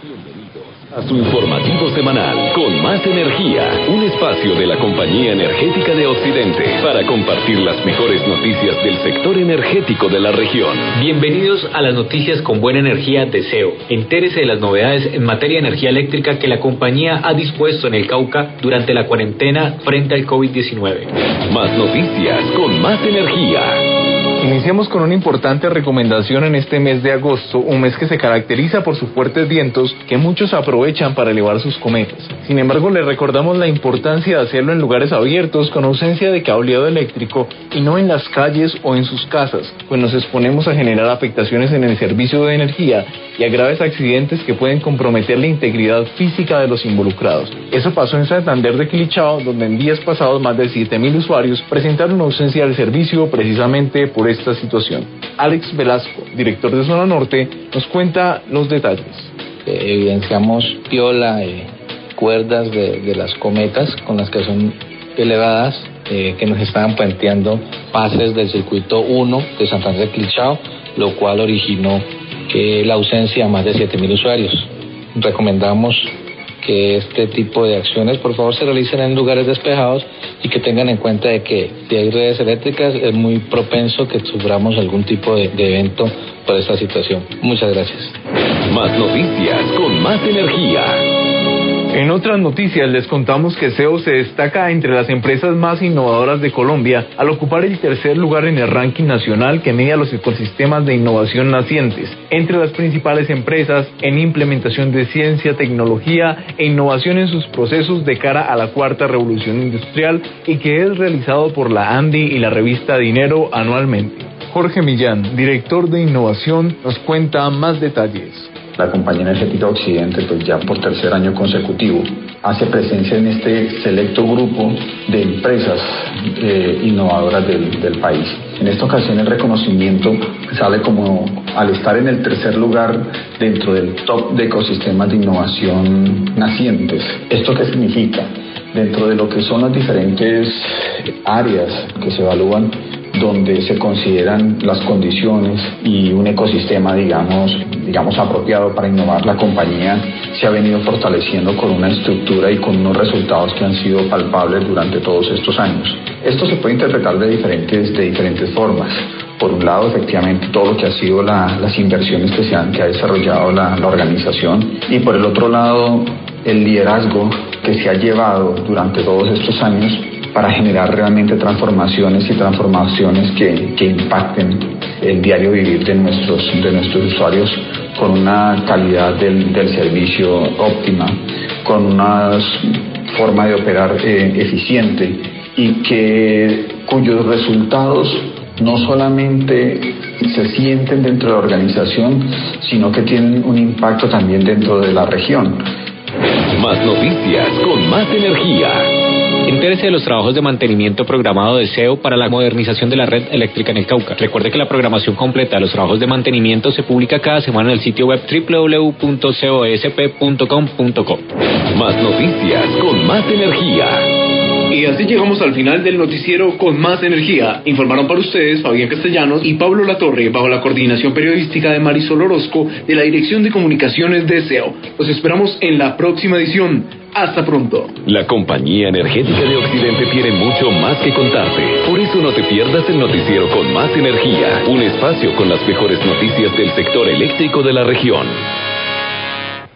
A su informativo semanal, Con Más Energía, un espacio de la Compañía Energética de Occidente para compartir las mejores noticias del sector energético de la región. Bienvenidos a las noticias con buena energía de SEO. Entérese de las novedades en materia de energía eléctrica que la compañía ha dispuesto en el Cauca durante la cuarentena frente al COVID-19. Más noticias con Más Energía. Iniciamos con una importante recomendación en este mes de agosto, un mes que se caracteriza por sus fuertes vientos que muchos aprovechan para elevar sus cometas. Sin embargo, les recordamos la importancia de hacerlo en lugares abiertos con ausencia de cableado eléctrico y no en las calles o en sus casas, pues nos exponemos a generar afectaciones en el servicio de energía y a graves accidentes que pueden comprometer la integridad física de los involucrados. Eso pasó en Santander de Quilichao, donde en días pasados más de 7.000 usuarios presentaron ausencia del servicio precisamente por esta situación. Alex Velasco, director de Zona Norte, nos cuenta los detalles. Evidenciamos piola, cuerdas de las cometas con las que son elevadas, que nos estaban puenteando pases del circuito 1 de Santander de Quilichao, lo cual originó la ausencia de más de 7.000 usuarios. Recomendamos que este tipo de acciones por favor se realicen en lugares despejados y que tengan en cuenta de que si hay redes eléctricas es muy propenso que suframos algún tipo de evento por esta situación. Muchas gracias. Más noticias con Más Energía. En otras noticias les contamos que SEO se destaca entre las empresas más innovadoras de Colombia al ocupar el tercer lugar en el ranking nacional que mide los ecosistemas de innovación nacientes, entre las principales empresas en implementación de ciencia, tecnología e innovación en sus procesos de cara a la cuarta revolución industrial y que es realizado por la ANDI y la revista Dinero anualmente. Jorge Millán, director de innovación, nos cuenta más detalles. La Compañía Energética Occidente, pues ya por tercer año consecutivo, hace presencia en este selecto grupo de empresas innovadoras del país. En esta ocasión el reconocimiento sale como al estar en el tercer lugar dentro del top de ecosistemas de innovación nacientes. ¿Esto qué significa? Dentro de lo que son las diferentes áreas que se evalúan, donde se consideran las condiciones y un ecosistema, digamos apropiado para innovar, la compañía se ha venido fortaleciendo con una estructura y con unos resultados que han sido palpables durante todos estos años. Esto se puede interpretar de diferentes formas. Por un lado, efectivamente, todo lo que ha sido las inversiones que ha desarrollado la organización, y por el otro lado, el liderazgo que se ha llevado durante todos estos años para generar realmente transformaciones que impacten el diario vivir de nuestros usuarios con una calidad del servicio óptima, con una forma de operar eficiente y cuyos resultados no solamente se sienten dentro de la organización, sino que tienen un impacto también dentro de la región. Más noticias con Más Energía. Entérese de los trabajos de mantenimiento programado de SEO para la modernización de la red eléctrica en el Cauca. Recuerde que la programación completa de los trabajos de mantenimiento se publica cada semana en el sitio web www.coesp.com.co. Más noticias con Más Energía. Y así llegamos al final del noticiero Con Más Energía. Informaron para ustedes Fabián Castellanos y Pablo Latorre, bajo la coordinación periodística de Marisol Orozco de la Dirección de Comunicaciones de SEO. Los esperamos en la próxima edición. Hasta pronto. La Compañía Energética de Occidente tiene mucho más que contarte. Por eso no te pierdas el noticiero Con Más Energía, un espacio con las mejores noticias del sector eléctrico de la región.